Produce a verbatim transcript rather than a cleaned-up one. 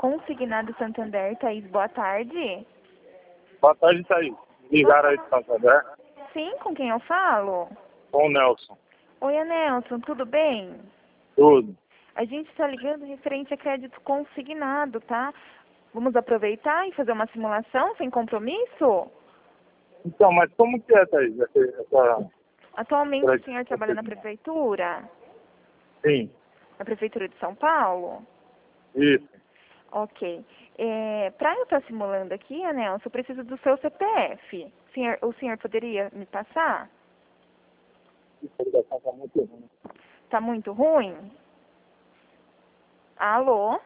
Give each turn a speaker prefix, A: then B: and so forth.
A: Consignado Santander, Thaís, boa tarde.
B: Boa tarde, Thaís. Ligaram aí de Santander?
A: Sim, com quem eu falo?
B: Com o Nelson.
A: Oi, Nelson, tudo bem?
B: Tudo.
A: A gente está ligando referente a crédito consignado, tá? Vamos aproveitar e fazer uma simulação sem compromisso?
B: Então, mas como que é, Thaís? Essa, essa...
A: Atualmente o senhor trabalha na prefeitura?
B: Sim,
A: Na prefeitura de São Paulo?
B: isso.
A: Ok. É, para eu estar simulando aqui, Nelson, eu preciso do seu C P F. Senhor, o senhor poderia me passar?
B: A ligação tá muito ruim.
A: Tá muito ruim? Alô?